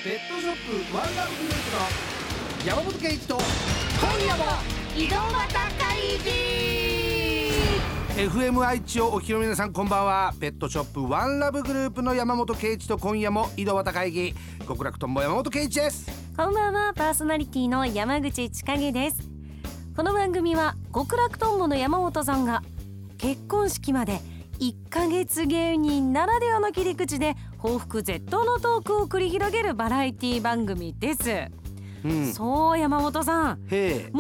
ペットショップワンダーグループの山本圭一と今夜も井戸端会議。 FM 愛知をお聞きの皆さん、こんばんは。ペットショップワンラブグループの山本圭一と今夜も井戸端会議、極楽とんぼ山本圭一です。 こんばんは。パーソナリティの山口千景です。この番組は極楽とんぼの山本さんが結婚式まで1ヶ月芸人ならではの切り口で報復絶倒のトークを繰り広げるバラエティ番組です、そう山本さん、もう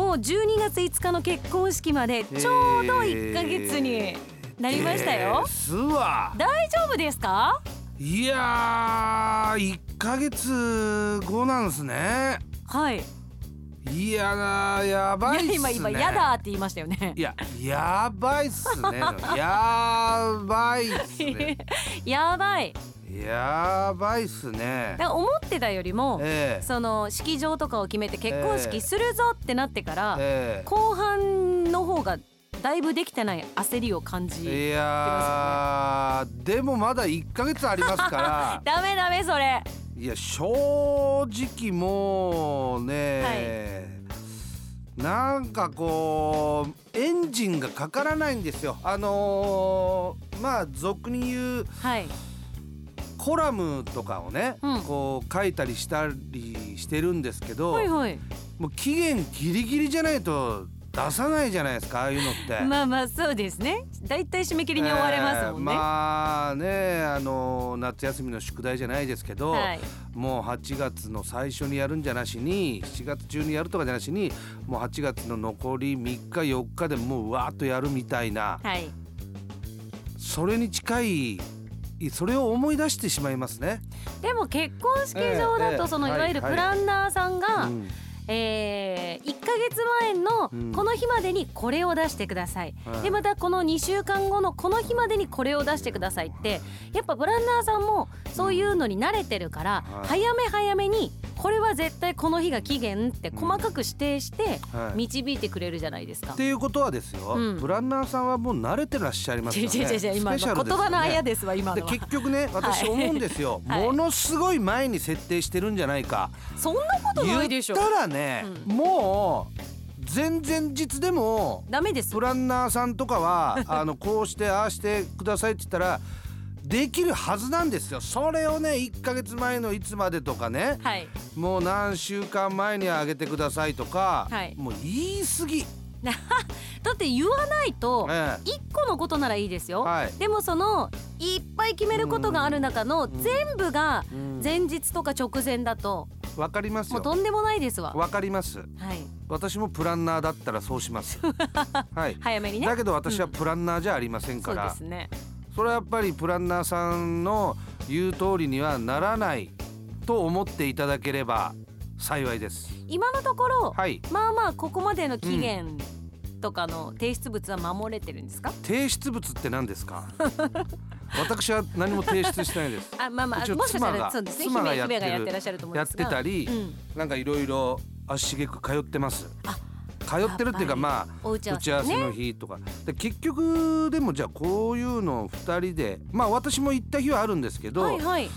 12月5日の結婚式までちょうど1ヶ月になりましたよ。大丈夫ですか？ いやー、1ヶ月後なんですね。 はい。 いやー、やばいっすね。 今やだって言いましたよね。 いや、やばいっすね。やばいっすね。 やばい。 やばいっすね。 だから思ってたよりも、その式場とかを決めて結婚式するぞってなってから、後半の方がだいぶできてない焦りを感じてますよね。いやー、でもまだ1ヶ月ありますからダメそれ。 いや、正直もうね、なんかこうエンジンがかからないんですよ。まあ俗に言う、コラムとかをね、こう書いたりしたりしてるんですけど、もう期限ギリギリじゃないと出さないじゃないですか、ああいうのって。 まあそうですね。だいたい締め切りに追われますもんね。 まあね、夏休みの宿題じゃないですけど、もう8月の最初にやるんじゃなしに、7月中にやるとかじゃなしに、もう8月の残り3日4日でもうわーっとやるみたいな、それに近い、それを思い出してしまいますね。 でも結婚式場だと、そのいわゆるプランナーさんが、1ヶ月前のこの日までにこれを出してください、でまたこの2週間後のこの日までにこれを出してくださいって、やっぱプランナーさんもそういうのに慣れてるから、早めにこれは絶対この日が期限って細かく指定して導いてくれるじゃないですか。 っていうことはですよ、プランナーさんはもう慣れてらっしゃいますよね。 今言葉のあやですわ、今のは。 で結局ね、私思うんですよ、ものすごい前に設定してるんじゃないか。 そんなことないでしょ。 言ったらね、もう前々日でもダメです。 プランナーさんとかはこうしてああしてくださいって言ったらできるはずなんですよ。それをね、1ヶ月前のいつまでとかね、もう何週間前にあげてくださいとか、もう言い過ぎだって言わないと1個のことならいいですよ、でもそのいっぱい決めることがある中の全部が前日とか直前だとわかりますよ。 もうとんでもないですわ。 わかります、私もプランナーだったらそうします早めにね。 だけど私はプランナーじゃありませんから、 そうですね。それはやっぱりプランナーさんの言う通りにはならないと思っていただければ幸いです。 今のところ、まあここまでの期限とかの提出物は守れてるんですか？ 提出物って何ですか？私は何も提出してないです。 もしかしたらそうですね、姫がやってらっしゃると思うんですが、 やってたり、なんかいろいろ足しげく通ってます。通ってるっていうか、まあ打ち合わせの日とかで、結局でもじゃあこういうのを2人で、まあ私も行った日はあるんですけど、いろい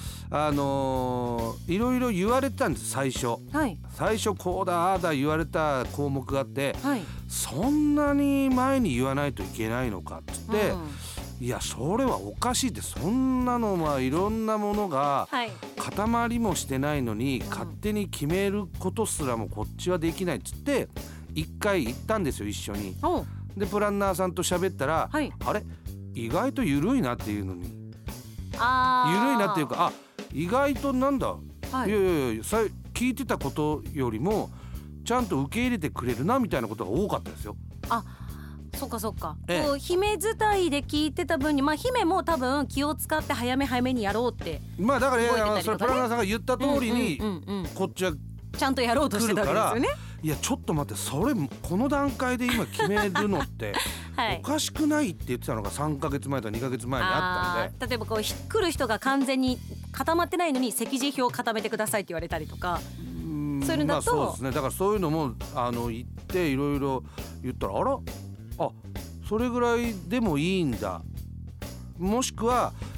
ろ言われたんです。最初こうだああだ言われた項目があって、そんなに前に言わないといけないのかっつって、いやそれはおかしいって、そんなのはいろんなものが固まりもしてないのに、勝手に決めることすらもこっちはできないっつって1回行ったんですよ、一緒に。でプランナーさんと喋ったら、あれ意外と緩いなっていうのに、緩いなっていうか、意外となんだ、いや聞いてたことよりもちゃんと受け入れてくれるなみたいなことが多かったですよ。 そっか、姫伝いで聞いてた分に、姫も多分気を使って早めにやろうって、 だからそれプランナーさんが言った通りにこっちはちゃんとやろうとしてたわけですよね。 いやちょっと待って、それこの段階で今決めるのっておかしくないって言ってたのが3ヶ月前とか2ヶ月前にあったんで、 例えばこう来る人が完全に固まってないのに席次表を固めてくださいって言われたりとか、そういうのだと、 そうですね。だからそういうのも言っていろいろ言ったら、それぐらいでもいいんだ、もしくは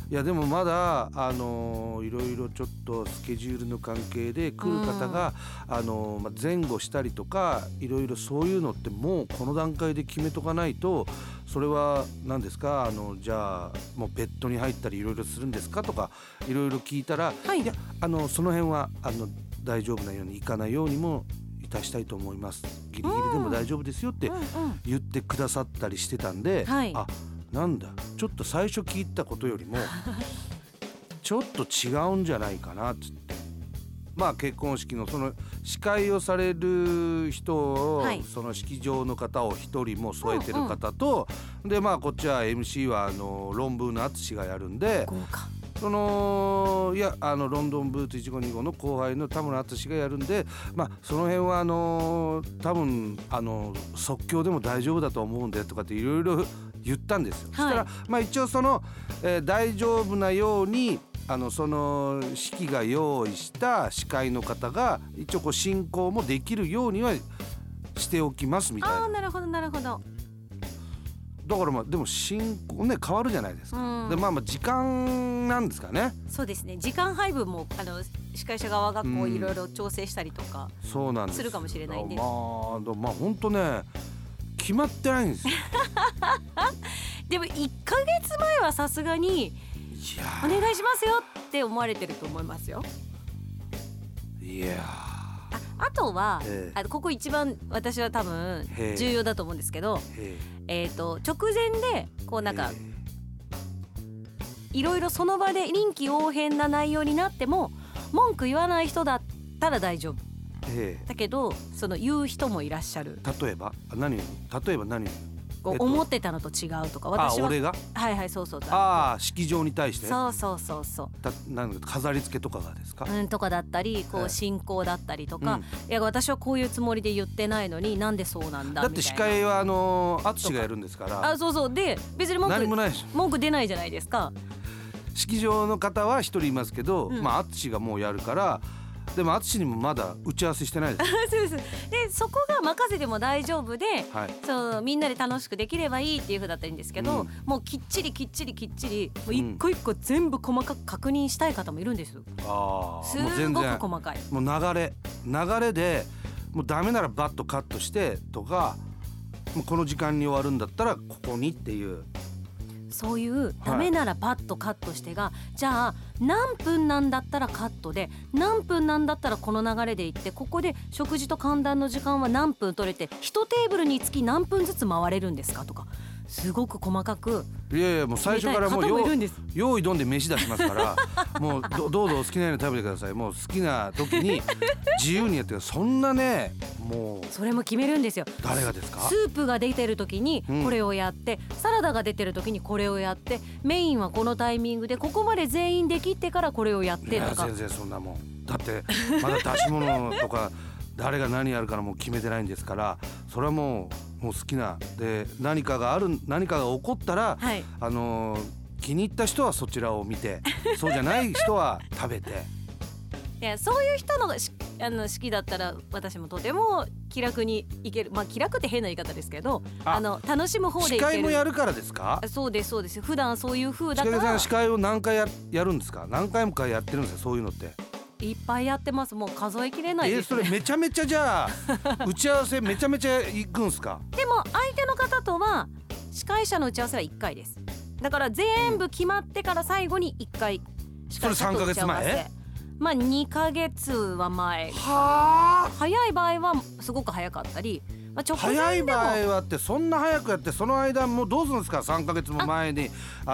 いやでもまだいろいろちょっとスケジュールの関係で来る方が、前後したりとかいろいろそういうのってもうこの段階で決めとかないと、それは何ですか、じゃあもうベッドに入ったりいろいろするんですかとかいろいろ聞いたら、 はい、 いやその辺は大丈夫なようにいかないようにもいたしたいと思います、ギリギリでも大丈夫ですよって言ってくださったりしてたんで、 はい、 なんだちょっと最初聞いたことよりもちょっと違うんじゃないかなっつって、まあ結婚式のその司会をされる人を、はい、その式場の方を一人も添えてる方と、でまあこっちは MC は論文の淳がやるんで、 豪華、 そのいやロンドンブーツ1525の後輩の田村淳がやるんで、まあその辺は多分即興でも大丈夫だと思うんでとかっていろいろ言ったんですよ、はい、そしたらまあ一応その、大丈夫なようにその式が用意した司会の方が一応こう進行もできるようにはしておきますみたいな。 なるほどなるほど。 だからまあでも進行ね変わるじゃないですか、でまあ時間なんですかね。 そうですね、時間配分も司会者側がこういろいろ調整したりとかするかもしれないんで、まあ本当ね決まってないんですよでも1ヶ月前はさすがにお願いしますよって思われてると思いますよ。 いやあとは、ここ一番私は多分重要だと思うんですけど、直前でこうなんかいろいろその場で臨機応変な内容になっても文句言わない人だったら大丈夫、だけどその言う人もいらっしゃる。 例えば何こう思ってたのと違うとか、私は俺がはいそう式場に対してそうなんか飾り付けとかがですか、 とかだったりこう進行だったりとか、いや私はこういうつもりで言ってないのになんでそうなんだみたいな。 だって司会は淳がやるんですから。 そうで別に文句出ないじゃないですか。 式場の方は一人いますけど、淳がもうやるから、でも淳にもまだ打ち合わせしてないですそうです。でそこが任せても大丈夫で、そうみんなで楽しくできればいいっていう風だったらいいんですけど、もうきっちりもう一個一個全部細かく確認したい方もいるんですよ。すごく細かい。 もう流れでもうダメならバッとカットしてとか、もうこの時間に終わるんだったらここにっていう。 そういうダメならパッとカットしてが、じゃあ何分なんだったらカットで、何分なんだったらこの流れで行って、ここで食事と歓談の時間は何分取れて、1テーブルにつき何分ずつ回れるんですかとか、すごく細かく。 いやもう最初からもう用意どんで飯出しますからもうどうぞお好きなように食べてください、もう好きな時に自由にやってください。そんなね、もうそれも決めるんですよ。 誰がですか？ スープが出てる時にこれをやって、サラダが出てる時にこれをやって、メインはこのタイミングでここまで全員できってからこれをやってとか。 全然そんなもんだってまだ出し物とか誰が何やるからもう決めてないんですから、それはもう好きなで、何かが起こったら、気に入った人はそちらを見てそうじゃない人は食べていやそういう人の式だったら私もとても気楽に行ける。気楽って変な言い方ですけど、楽しむ方で行ける。 司会もやるからですか？ そうです普段そういう風だから。 さん司会を何回やるんですか？何回もやってるんですか？そういうのっていっぱいやってます。もう数えきれないですね。 それめちゃめちゃじゃあ打ち合わせめちゃめちゃ行くんすか？ でも相手の方とは司会者の打ち合わせは1回です。だから全部決まってから最後に1回司会者と打ち合わせ。それ3ヶ月前？2ヶ月は前。早い場合はすごく早かったり、 早い場合はってそんな早くやって、その間もうどうするんですか？3ヶ月も前に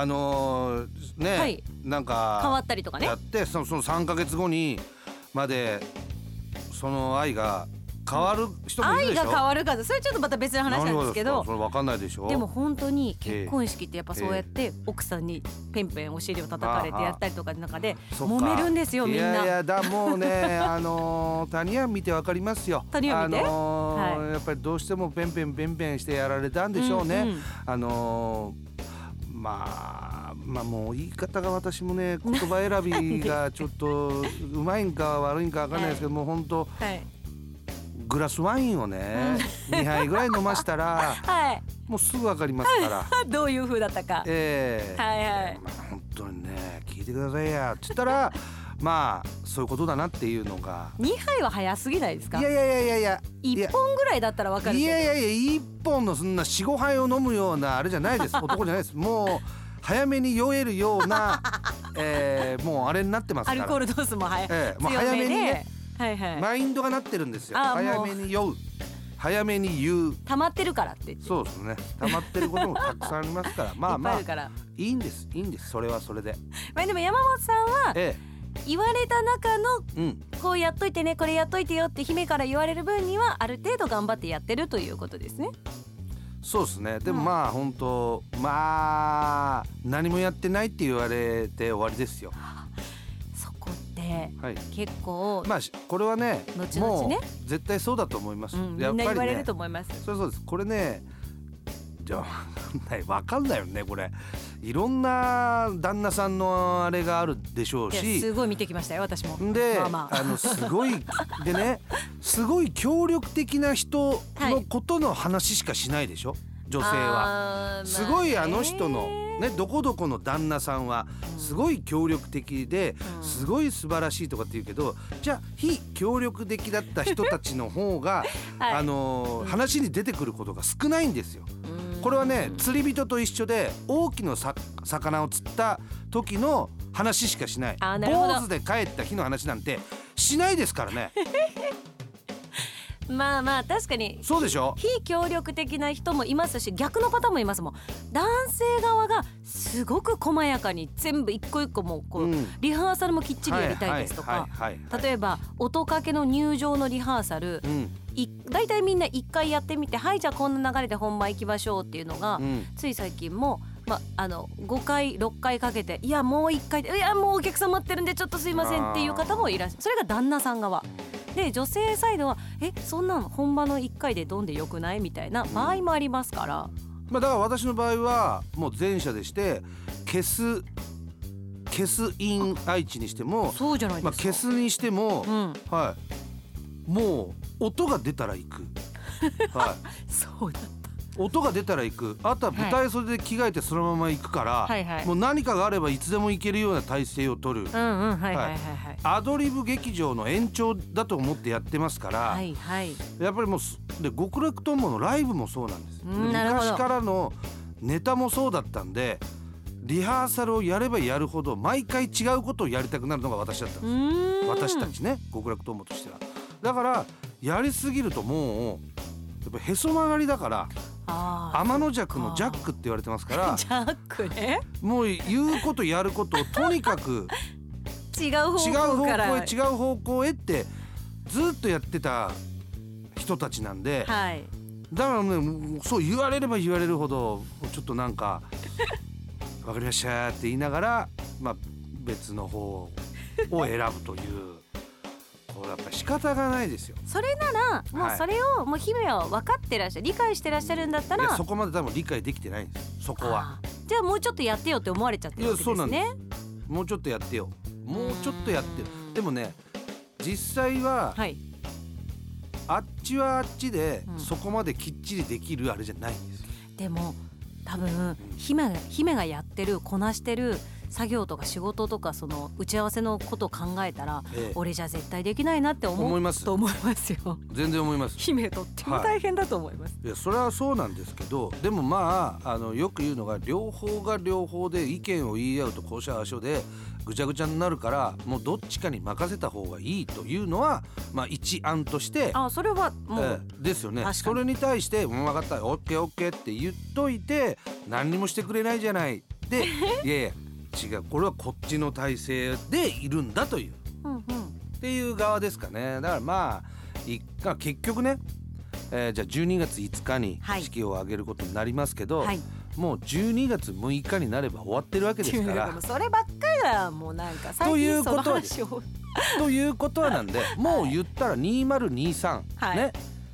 なんか変わったりとかねやって、その3ヶ月後にまでその愛が変わる人もいるでしょ。 愛が変わるか、それちょっとまた別の話なんですけど、 それ分かんないでしょ。 でも本当に結婚式ってやっぱそうやって奥さんにペンペンお尻を叩かれてやったりとかの中で揉めるんですよ、みんな。 いやもうね谷は見て分かりますよ。 谷は見て、 やっぱりどうしてもペンペンしてやられたんでしょうね。もう言い方が私もね、言葉選びがちょっとうまいんか悪いんか分かんないですけど、もう本当グラスワインをね2杯ぐらい飲ましたらもうすぐ分かりますからどういう風だったか。 本当にねてくださいやって言ったらまあそういうことだなっていうのが。 2杯は早すぎないですか？ いや 1本ぐらいだったら分かるけど。 いや1本のそんな 4,5 杯を飲むようなあれじゃないです。男じゃないです。もう早めに酔えるような、もうあれになってますから。 アルコールドースも早もう早めにね、 はいはい、 マインドがなってるんですよ。早めに酔う、早めに言う、 溜まってるからって言って。 そうですね、溜まってることもたくさんありますからまあまあいっぱいあるからいいんですそれはそれで。 まあでも山本さんは、言われた中の、こうやっといてねこれやっといてよって姫から言われる分にはある程度頑張ってやってるということですね。 そうですね。でもまあ本当まあ何もやってないって言われて終わりですよ。 そこって結構、 まあこれはね後々ねもう絶対そうだと思います。 みんな言われると思います。 そうです。これねじゃあ分かんないよねこれ。いろんな旦那さんのあれがあるでしょうし、 すごい見てきましたよ私も。 で、すごいでねすごい協力的な人のことの話しかしないでしょ、女性は。すごいあの人のねどこどこの旦那さんはすごい協力的ですごい素晴らしいとかって言うけど、じゃあ非協力的だった人たちの方が、話に出てくることが少ないんですよ。これはね釣り人と一緒で大きな魚を釣った時の話しかしない。坊主で帰った日の話なんてしないですからね。 まあまあ確かにそうでしょ。 非協力的な人もいますし逆のパターンもいますもん。男性側がすごく細やかに全部一個一個もこう、リハーサルもきっちりやりたいですとか、例えば音かけの入場のリハーサル、だいたいみんな1回やってみてはいじゃあこんな流れで本番行きましょうっていうのが、つい最近も、5回6回かけていやもう1回でいやもうお客さん待ってるんでちょっとすいませんっていう方もいらっしゃる。それが旦那さん側で女性サイドはそんなの本番の1回でどんでよくないみたいな場合もありますから、 だから私の場合はもう前者でして消すイン愛知にしてもそうじゃないですか、 消すにしても、もう音が出たら行く。 そうだった。 音が出たら行く。あとは舞台袖で着替えてそのまま行くから、もう何かがあればいつでも行けるような体勢を取る。アドリブ劇場の延長だと思ってやってますから、やっぱりもうで極楽とんぼのライブもそうなんです。昔からのネタもそうだったんでリハーサルをやればやるほど毎回違うことをやりたくなるのが私だったんです。私たちね極楽とんぼとしては。だからやりすぎるともうやっぱへそ曲がりだから天の弱のジャックって言われてますからジャックね。 もう言うことやることをとにかく違う方向へってずっとやってた人たちなんで、だからねそう言われれば言われるほどちょっとなんか分かりましたって言いながら、別の方を選ぶというこれやっぱり仕方がないですよ。 それならもうそれをもう姫は分かってらっしゃる理解してらっしゃるんだったらそこまで多分理解できてないんですそこは。 じゃあもうちょっとやってよって思われちゃってるわけですね。そうなんです。 もうちょっとやってよもうちょっとやってよ。でもね実際は、あっちはあっちでそこまできっちりできるあれじゃないんですよ。 でも多分姫がやってるこなしてる作業とか仕事とかその打ち合わせのことを考えたら、俺じゃ絶対できないなって思いますと思いますよ。 全然思います。 姫とっても大変だと思います。 いやそれはそうなんですけどでもよく言うのが両方が両方で意見を言い合うとこうしゃあしょでぐちゃぐちゃになるからもうどっちかに任せた方がいいというのは一案としてそれはもう、 ですよね。それに対して分かったオッケーオッケーって言っといて何にもしてくれないじゃないでいやいや違うこれはこっちの体制でいるんだという、っていう側ですかね。だから結局ね、じゃあ12月5日に式を挙げることになりますけど、もう12月6日になれば終わってるわけですからそればっかりだもうなんか最近その話をということはなんでもう言ったら2023、ね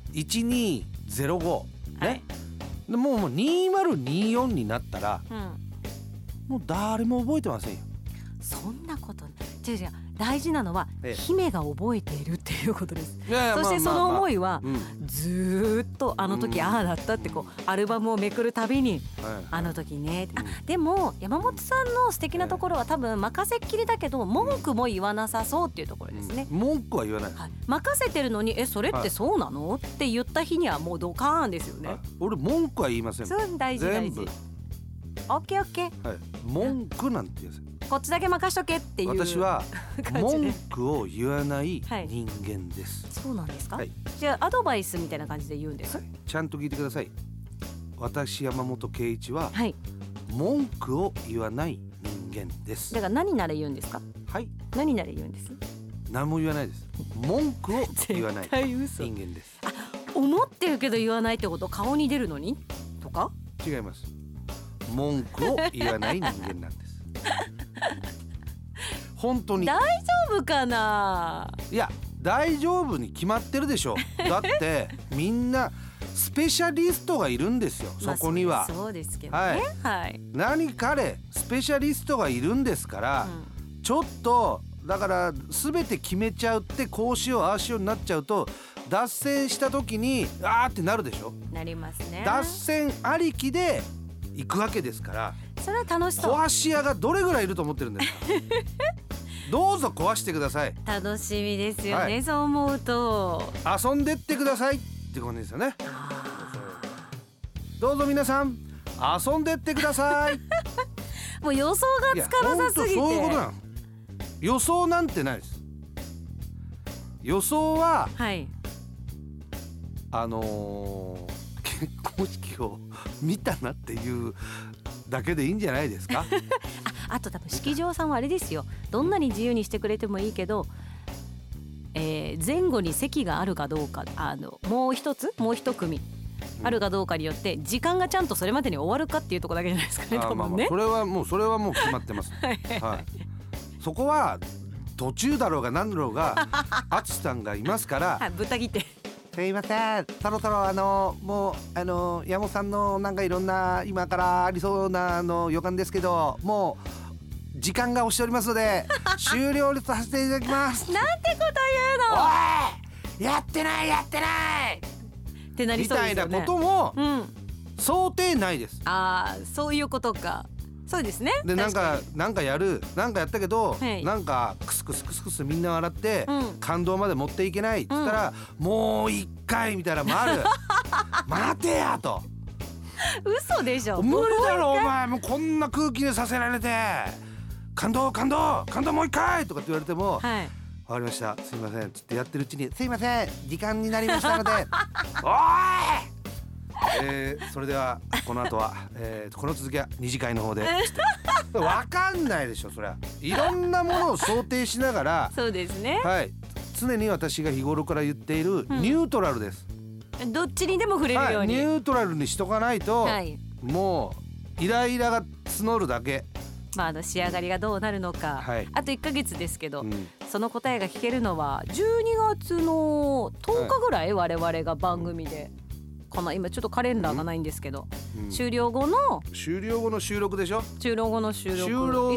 1205ね、もう2024になったら、もう誰も覚えてませんよ。 そんなこと違う大事なのは、姫が覚えているっていうことです。そしてその思いは、ずっとあの時ああだったってこうアルバムをめくるたびに、あの時ね、でも山本さんの素敵なところは多分任せっきりだけど文句も言わなさそうっていうところですね。 文句は言わない、 任せてるのにそれってそうなのって言った日にはもうドカーンですよね。 俺文句は言いません。 そう大事大事。オッケーオッケー。 文句なんて言うこっちだけ任しとけっていう。 私は文句を言わない人間です。 そうなんですか。じゃあアドバイスみたいな感じで言うんです。 ちゃんと聞いてください。私山本圭一は文句を言わない人間です。 だから何なら言うんですか。何なら言うんです。 何も言わないです。文句を言わない人間です。 思ってるけど言わないってこと。顔に出るのにとか。 違います。文句を言わない人間なんです。本当に大丈夫かな。 いや大丈夫に決まってるでしょ。だってみんなスペシャリストがいるんですよ、そこには。 そうですけどね、 何彼スペシャリストがいるんですから、ちょっとだから全て決めちゃうってこうしようああしようになっちゃうと脱線した時にあーってなるでしょ。 なりますね。 脱線ありきで行くわけですから。 それは楽しそう。 壊し屋がどれぐらいいると思ってるんですか。どうぞ壊してください。 楽しみですよね、そう思うと。 遊んでってくださいってことですよね。どうぞ皆さん遊んでってください。 もう予想がつかなさすぎて。 そういうことなの。予想なんてないです。予想は、結婚式を見たなっていうだけでいいんじゃないですか。 あと多分式場さんはあれですよ。どんなに自由にしてくれてもいいけど、前後に席があるかどうか、もう一組あるかどうかによって時間がちゃんとそれまでに終わるかっていうところだけじゃないですかね。多分ね。 それはもう決まってます。そこは途中だろうが何だろうが淳さんがいますから。 ぶった切って。 すいません、そろそろもう山本さんのなんかいろんな今からありそうな予感ですけど、もう時間が押しておりますので終了させていただきます。 なんてこと言うの。おい、やってないってなりそうですよね。 みたいなことも想定内です。 そういうことか。そうですね。 でなんかやったけど、なんかクスクスみんな笑って、感動まで持っていけないって言ったら、もう一回みたいなのもある。待てやと。 嘘でしょ。 無理だろお前、もうこんな空気にさせられて、感動もう一回とかって言われても、わかりましたすいませんつってやってるうちに、すいません時間になりましたのでおいそれではこの後は、この続きは二次会の方で分かんないでしょ。そりゃいろんなものを想定しながらそうですね。 常に私が日頃から言っているニュートラルです。 どっちにでも触れるように、 ニュートラルにしとかないと、もうイライラが募るだけ。 仕上がりがどうなるのか、あと1ヶ月ですけど、その答えが聞けるのは12月の10日ぐらい、我々が番組でかな。今ちょっとカレンダーがないんですけど、終了後の収録でしょ。 終了後の収録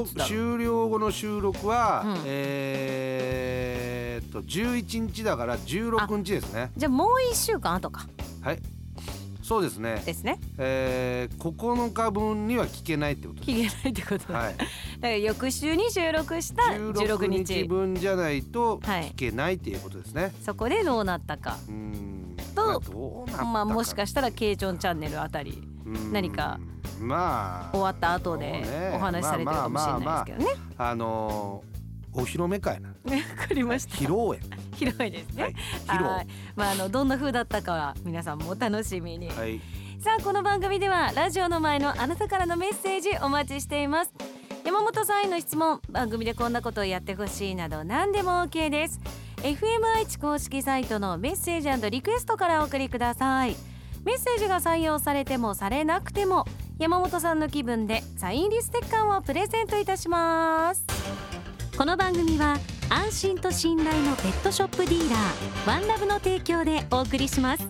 は、11日だから16日ですね。 じゃあもう1週間後か。 そうですね。9日分には聞けないってこと。 聞けないってこと。だから翌週に収録した16日分じゃないと聞けないっていうことですね。 そこでどうなったかと、もしかしたらケイチョンチャンネルあたり何か終わった後でお話しされてるかもしれないですけどね。 お披露目会な。 わかりました。 披露宴ですね。どんな風だったかは皆さんもお楽しみに。さあこの番組ではラジオの前のあなたからのメッセージお待ちしています。山本さんへの質問、番組でこんなことをやってほしいなど何でも OK です。FM 愛知公式サイトのメッセージ&リクエストからお送りください。メッセージが採用されてもされなくても山本さんの気分でサイン入りステッカーをプレゼントいたします。この番組は安心と信頼のペットショップディーラーワンラブの提供でお送りします。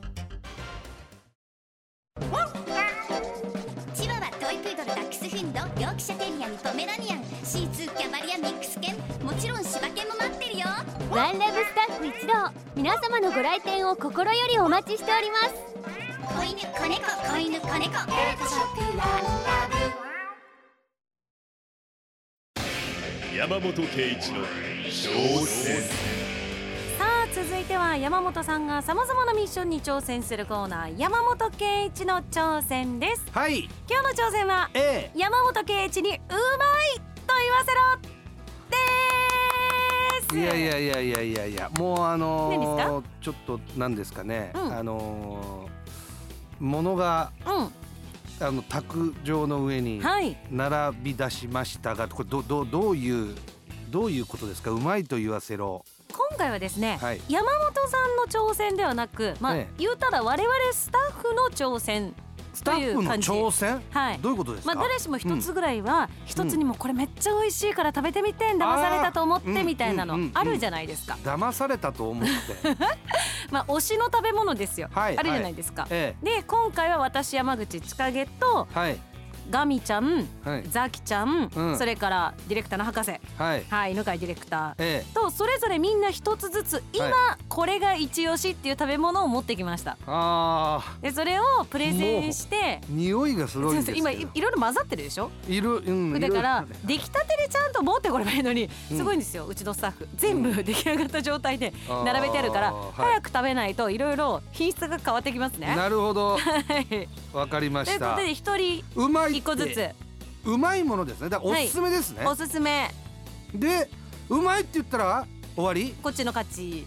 チワワ、トイプードル、ダックスフンド、ヨークシャテリアにポメラニアン、シーツー、キャバリア、ミックス犬、もちろん柴犬も待ってワンラブスタッフ一同、皆様のご来店を心よりお待ちしております。子犬子猫、子犬子猫、ペットショップワンラブ。山本圭一の挑戦。 さあ続いては山本さんがさまざまなミッションに挑戦するコーナー、山本圭一の挑戦です。 はい、 今日の挑戦は、山本圭一にうまいと言わせろです。 いやもう何ですか？ ちょっと何ですかね、物が、卓上の上に並び出しましたが、これどういうことですか？うまいと言わせろ。 今回はですね、山本さんの挑戦ではなく、言うたら我々スタッフの挑戦スタッフの挑戦、どういうことですか？ 誰しも一つぐらいは、一つにもこれめっちゃ美味しいから食べてみて、騙されたと思ってみたいなのあるじゃないですか。 騙されたと思って推しの食べ物ですよ、あるじゃないですか。で今回は私山口千景と、ガミちゃん、ザキちゃん、それからディレクターの博士、犬飼ディレクターと、それぞれみんな一つずつ今これが一押しっていう食べ物を持ってきました。でそれをプレゼンして、 匂いがすごいんですよ。 今いろいろ混ざってるでしょ。だだから出来たてでちゃんと持ってこればいいのに、すごいんですよ。うちのスタッフ全部出来上がった状態で並べてあるから、早く食べないといろいろ品質が変わってきますね。 なるほど、わかりました。 ということで一人うまい一個ずつ。 うまいものですね。だからおすすめですね。 おすすめで、うまいって言ったら終わり？ こっちの勝ち。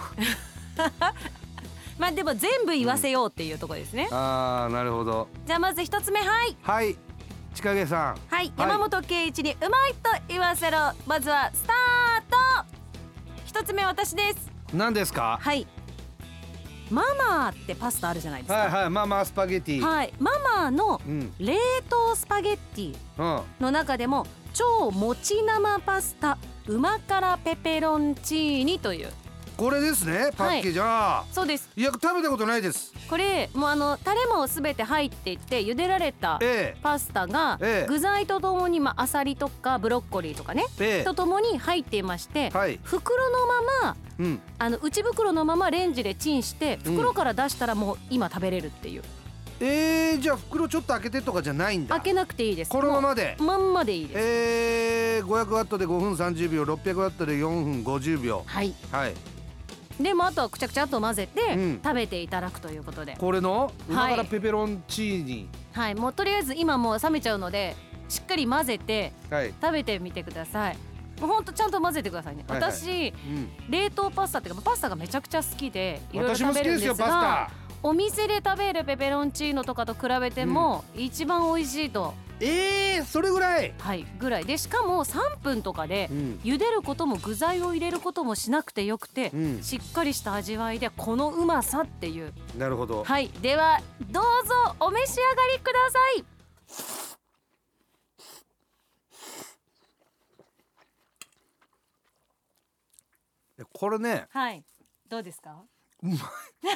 でも全部言わせようっていうところですね。 なるほど。 じゃあまず一つ目、 千景さん。 山本圭一にうまいと言わせろ。まずはスタート。一つ目私です。 何ですか？ ママってパスタあるじゃないですか。 ママスパゲティ。 ママの冷凍スパゲッティの中でも超もち生パスタうま辛ペペロンチーニという、 これですね、パッケージ。 そうです。 いや、食べたことないです。 これもうタレもすべて入っていて、茹でられたパスタが具材とともにアサリとかブロッコリーとかねとともに入っていまして、袋のまま内袋のままレンジでチンして、袋から出したらもう今食べれるっていう。 じゃあ袋ちょっと開けてとかじゃないんだ。 開けなくていいです。 このままでまんまでいいです。500ワットで5分30秒、600ワットで4分50秒。でもあとはくちゃくちゃっと混ぜて食べていただくということで、 これのうま辛ペペロンチーニ、 もうとりあえず今もう冷めちゃうのでしっかり混ぜて食べてみてください。もうほんとちゃんと混ぜてくださいね。私冷凍パスタっていうかパスタがめちゃくちゃ好きでいろいろ食べるんですが、お店で食べるペペロンチーノとかと比べても一番美味しいと。 それぐらいぐらいで、しかも3分とかで茹でることも具材を入れることもしなくてよくて、しっかりした味わいでこのうまさっていう。 なるほど。 ではどうぞお召し上がりください。 これね、 どうですか？ うまい。 や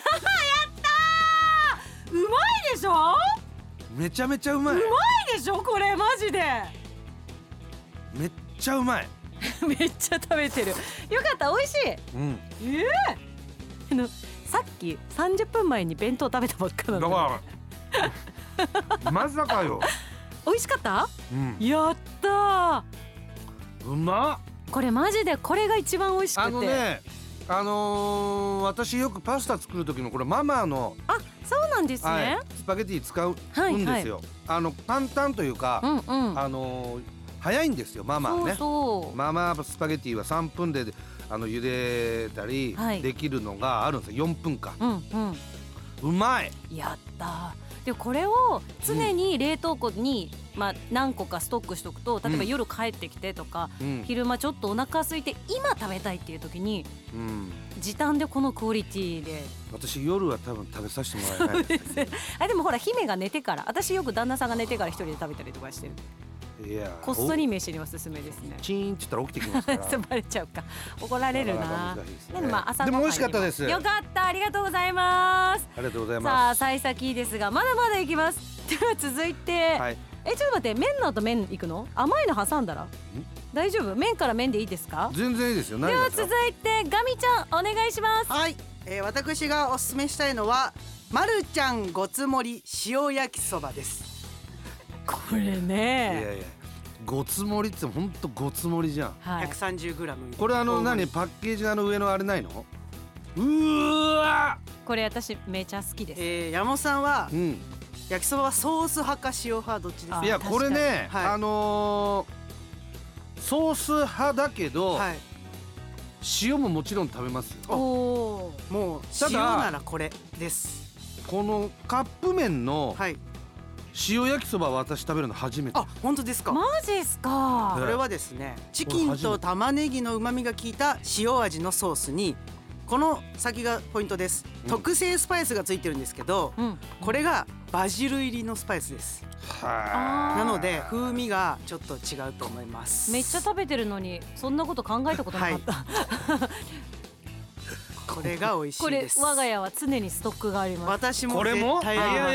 ったー、うまいでしょ。 めちゃめちゃうまい。 うまいでしょこれ、マジでめっちゃうまい。 めっちゃ食べてる。よかった、美味しい。さっき30分前に弁当食べたばっかなのに。 だからまさかよ。 美味しかった？やったー、 うまっ。 これマジでこれが一番美味しくて、 私よくパスタ作る時のこれママのそうなんですね、 スパゲティ使うんですよ。簡単というか、早いんですよママはね。ママスパゲティは3分で茹でたりできるのがあるんですよ。4分か。うまい。やったー。でこれを常に冷凍庫に何個かストックしとくと、例えば夜帰ってきてとか、昼間ちょっとお腹空いて今食べたいっていう時に、時短でこのクオリティで。 私夜は多分食べさせてもらえないですね。 でもほら姫が寝てから、私よく旦那さんが寝てから一人で食べたりとかしてる。こっそり飯におすすめですね。 チーンって言ったら起きてきますから。 バレちゃうか、怒られるな。 でも朝の美味しかったです。 よかった、ありがとうございます。 ありがとうございます。 さあ幸先いいですがまだまだいきます。では続いて、 ちょっと待って、麺の後麺いくの？甘いの挟んだら大丈夫？麺から麺でいいですか？ 全然いいですよ。 では続いてガミちゃんお願いします。 はい、私がおすすめしたいのはまるちゃんごつ盛り塩焼きそばです。 これね、 いやいや、ごつ盛りってほんとごつ盛りじゃん。 はい、 130g。 これ何パッケージ上のあれないの？うわ、 これ私めちゃ好きです。 山本さんは、 うん、 焼きそばはソース派か塩派どっちですか？ いやこれね、 はい、 ソース派だけど、はい、塩ももちろん食べますよ。 もう塩ならこれです。 このカップ麺の、 はい、 塩焼きそばは私食べるの初めて。 あ、本当ですか？ マジですか？ これはですね、チキンと玉ねぎの旨味が効いた塩味のソースに、この先がポイントです、特製スパイスがついてるんですけど、これがバジル入りのスパイスです。なので風味がちょっと違うと思います。 めっちゃ食べてるのにそんなこと考えたことなかった、はいこれが美味しいです。 これ我が家は常にストックがあります。 私も絶対あります。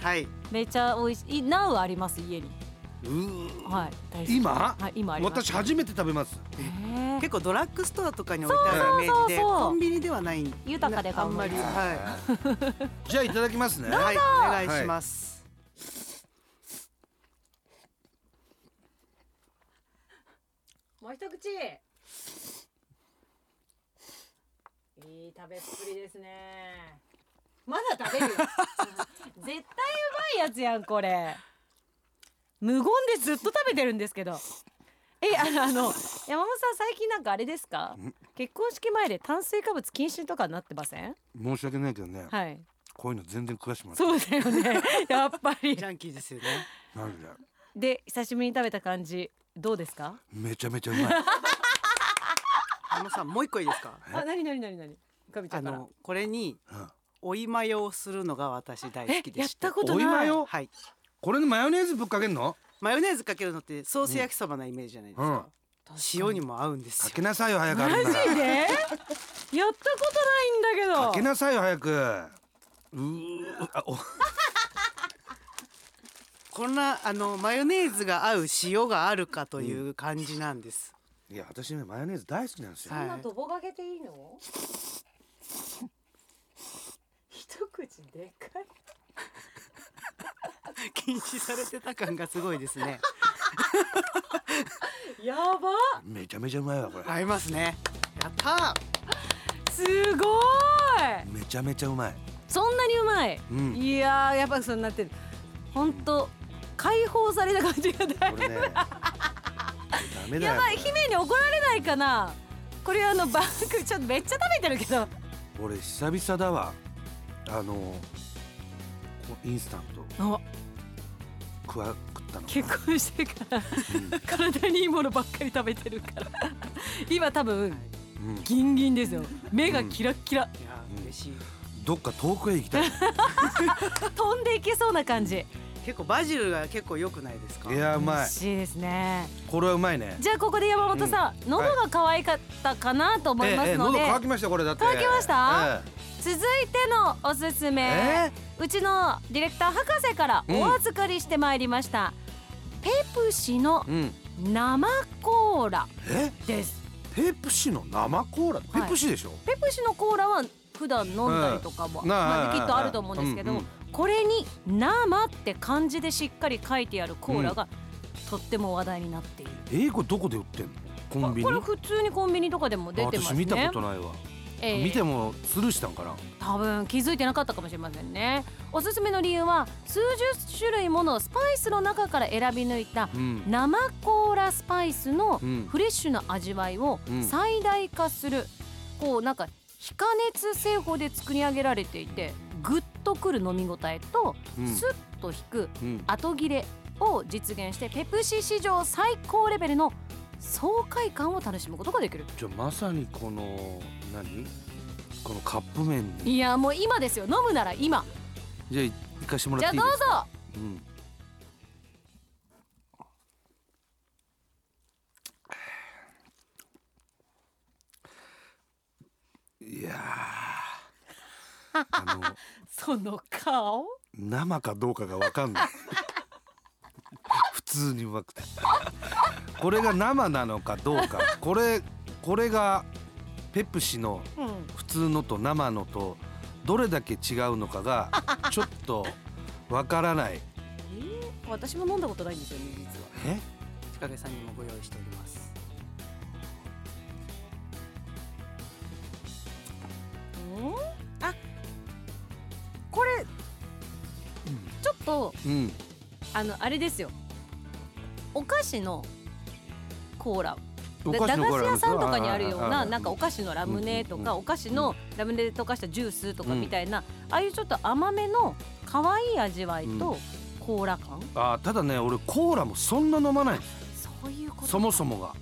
はい、 めっちゃ美味しい。ナウあります家に。はい、大好き。 今？ はい、今あります。 私初めて食べます。 結構ドラッグストアとかに置いてあるイメージで、コンビニではない豊かであんまり。 はい。じゃあいただきますね。 はい、お願いします。 もう一口。いい食べっぷりですね。まだ食べるよ。絶対うまいやつやんこれ。無言でずっと食べてるんですけど。山本さん最近なんかあれですか？結婚式前で炭水化物禁止とかなってません？ 申し訳ないけどね。 はい。 こういうの全然詳しくない。 そうだよね。やっぱり。 ジャンキーですよね。 なんで？ で久しぶりに食べた感じどうですか？ めちゃめちゃうまい。 さんもう一個いいですか？ 何これに追いマヨをするのが私大好きでした。 やったことない。追いマヨ？ はい。 これにマヨネーズぶっかけるの？ マヨネーズかけるのってソース焼きそばなイメージじゃないですか。塩にも合うんですよ。 かけなさいよ早く。 マジで？やったことないんだけど。 かけなさいよ早く。 こんなマヨネーズが合う塩があるかという感じなんです。 いや私ねマヨネーズ大好きなんですよ。 そんなとぼがけていいの？一口でかい。 禁止されてた感がすごいですね。 やば。 めちゃめちゃうまいわこれ。 合いますね。やったー。すごい。 めちゃめちゃうまい。 そんなにうまい。いややっぱそうなってる。本当解放された感じがない。これね。ダメだよ。やばい、姫に怒られないかな。これバッグちょっとめっちゃ食べてるけど。 俺久々だわ。インスタント食ったの。 結婚してから、体にいいものばっかり食べてるから今多分、ギンギンですよ。目がキラッキラ。いや嬉しい。 どっか遠くへ行きたい。 飛んでいけそうな感じ。 結構バジルが結構良くないですか？ いやうまい。 美味しいですね。 これはうまいね。 じゃあここで山本さん、喉が渇いかったかなと思いますので。 喉渇きましたこれだって。 渇きました？続いてのおすすめ、うちのディレクター博士からお預かりしてまいりました、ペプシの生コーラです。 ペプシの生コーラ？ペプシでしょ？ ペプシのコーラは普段飲んだりとかも、きっとあると思うんですけど、これに生って漢字でしっかり書いてあるコーラがとっても話題になっている。 これどこで売ってんの？コンビニ？ これ普通にコンビニとかでも出てますね。 私見たことないわ。見てもスルーしたんかな。 多分気づいてなかったかもしれませんね。おすすめの理由は数十種類ものスパイスの中から選び抜いた生コーラスパイスのフレッシュな味わいを最大化する、なんか非加熱製法で作り上げられていて、グッとくる飲み応えとスッと引く後切れを実現して、ペプシ史上最高レベルの爽快感を楽しむことができる。 じゃあまさにこのこのカップ麺に。 いやもう今ですよ。飲むなら今。 じゃあ行かしてもらっていいですか？ じゃあどうぞ。いやその顔生かどうかが分かんない。 通にうまくてこれが生なのかどうか、これがペプシの普通のと生のとどれだけ違うのかがちょっとわからない。 私も飲んだことないんですよね、実は。 千景さんにもご用意しております。 あ、これ、ちょっと、あれですよ、お菓子のコーラ、駄菓子屋さんとかにあるような、なんかお菓子のラムネとか、お菓子のラムネで溶かしたジュースとかみたいな、ああいうちょっと甘めの可愛い味わいとコーラ感。 ただね、俺コーラもそんな飲まないんです。 そういうこと。 そもそもが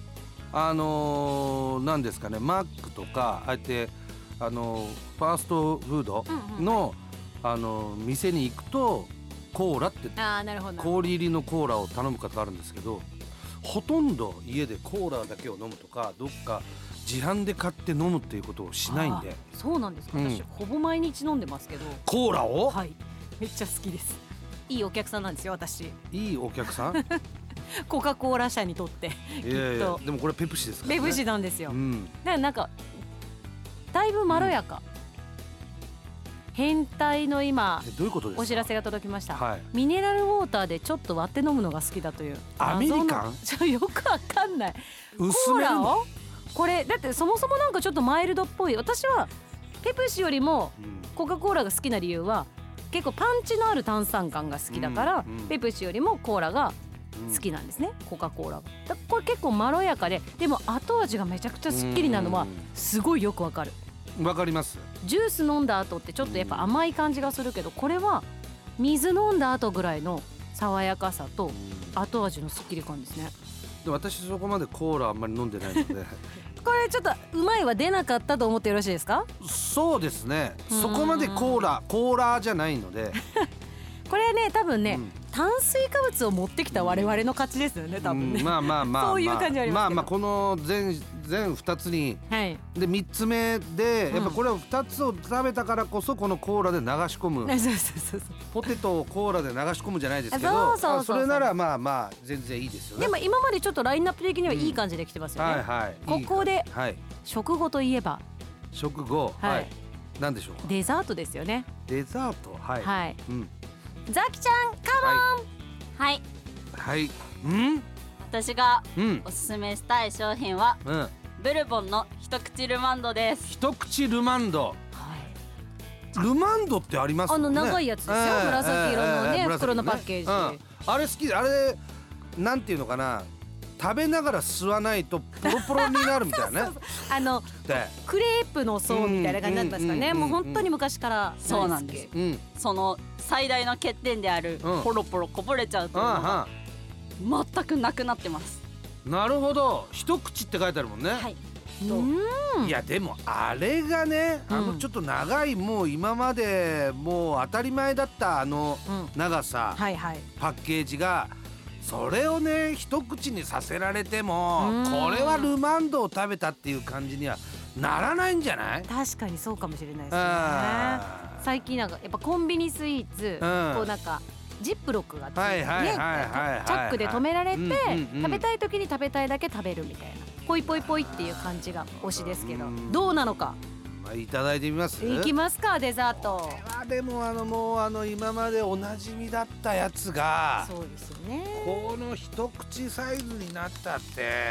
なんですかね、マックとかあえてファーストフードの、店に行くとコーラって氷入りのコーラを頼む方あるんですけど、ほとんど家でコーラだけを飲むとか、どっか自販で買って飲むっていうことをしないんで。 そうなんですか。私ほぼ毎日飲んでますけど。 コーラを？ はい、めっちゃ好きです。いいお客さんなんですよ、私。 いいお客さんコカ・コーラ社にとってきっと。 でもこれペプシですからね。 ペプシなんですよ。だからなんかだいぶまろやか、変態の今どういうことですか？ お知らせが届きました、ミネラルウォーターでちょっと割って飲むのが好きだという。 アメリカン？ よくわかんない。コーラをこれだってそもそもなんかちょっとマイルドっぽい。私はペプシよりもコカ・コーラが好きな理由は、結構パンチのある炭酸感が好きだから、ペプシよりもコーラが好きなんですね、コカ・コーラが。これ結構まろやかで、でも後味がめちゃくちゃすっきりなのはすごいよくわかる。 わかります。 ジュース飲んだ後ってちょっとやっぱ甘い感じがするけど、これは水飲んだ後ぐらいの爽やかさと後味のすっきり感ですね。 で、私そこまでコーラあんまり飲んでないのでこれちょっとうまいは出なかったと思ってよろしいですか？ そうですね、そこまでコーラじゃないのでこれね、多分ね、炭水化物を持ってきた我々の勝ちですよね、多分ね。そういう感じありますけど。 この全2つに、で3つ目でやっぱこれを2つを食べたからこそこのコーラで流し込む、ポテトをコーラで流し込むじゃないですけど、それならまあ全然いいですよね。 でも今までちょっとラインナップ的にはいい感じできてますよね。ここで食後といえば、 食後何でしょうか？ デザートですよね。 デザート、 ザキちゃんカモン。 はい、 私がおすすめしたい商品は、ブルボンの一口ルマンドです。 一口ルマンド、ルマンドってありますもんね。 長いやつですよ、紫色のね、袋のパッケージ。 あれ好きで、あれなんていうのかな、食べながら吸わないとポロポロになるみたいなね。 クレープの層みたいな感じだったんですかね。もう本当に昔から。 そうなんです。その最大の欠点であるポロポロこぼれちゃうというのが全くなくなってます。 なるほど、一口って書いてあるもんね。いやでもあれがね、ちょっと長い、もう今までもう当たり前だった長さ、パッケージが、それをね一口にさせられても、これはルマンドを食べたっていう感じにはならないんじゃない？ 確かにそうかもしれないですね。最近なんかやっぱコンビニスイーツ、こうなんかジップロックがついてね、チャックで止められて、食べたい時に食べたいだけ食べるみたいな、ポイポイポイっていう感じが推しですけど、どうなのかいただいてみます？ いきますか、デザート。 でももう今までおなじみだったやつが、 そうですよね、 この一口サイズになったって、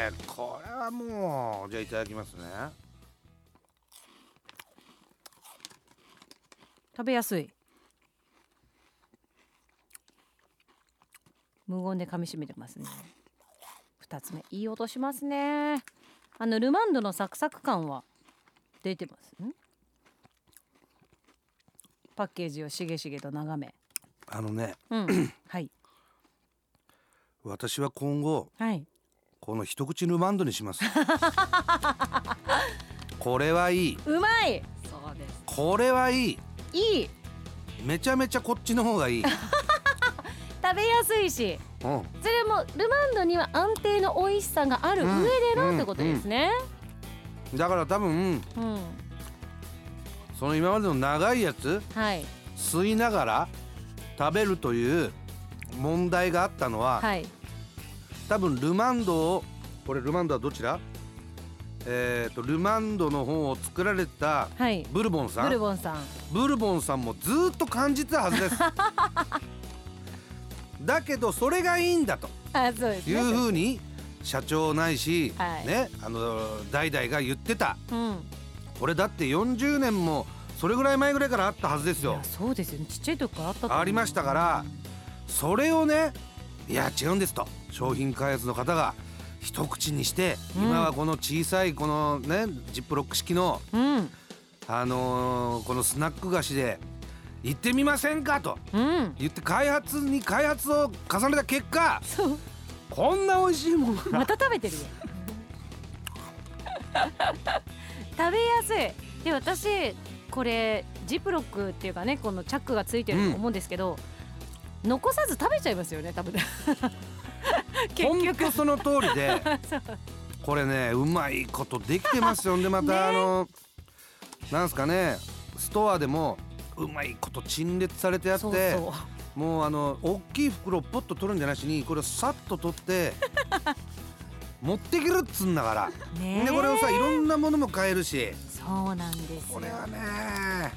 これはもう、じゃあいただきますね。 食べやすい。無言で噛み締めてますね。2つ目、いい音しますね。ルマンドのサクサク感は出てます。パッケージをしげしげと眺め、 私は今後、この一口ルマンドにしますこれはいい。 うまい。 そうです。 これはいい。 いい。 めちゃめちゃこっちの方がいい食べやすいし、それもルマンドには安定の美味しさがある上でのってことですね。 だから多分、その今までの長いやつ、吸いながら食べるという問題があったのは、多分ルマンドを、これルマンドはどちら？ルマンドの方を作られたブルボンさん、ブルボンさんもずっと感じてたはずですだけどそれがいいんだというふうに社長ないし、ね、代々が言ってた、これだって40年もそれぐらい前ぐらいからあったはずですよ。 いやそうですよね、ちっちゃい時からあったとありましたから、それをね、いや違うんですと商品開発の方が一口にして、今はこの小さいこのねジップロック式の、このスナック菓子で行ってみませんかと言って開発を重ねた結果、こんな美味しいものがまた食べてるよ食べやすい。で私これジップロックっていうかね、このチャックがついてると思うんですけど、残さず食べちゃいますよね多分結局その通りでこれねうまいことできてますよ。でまたなんすかね、ストアでもうまいこと陳列されてあって、もう大きい袋をポッと取るんじゃなしに、これをさっと取って持ってけるっつんだから、でこれをさいろんなものも買えるし、 そうなんですよ。 これはね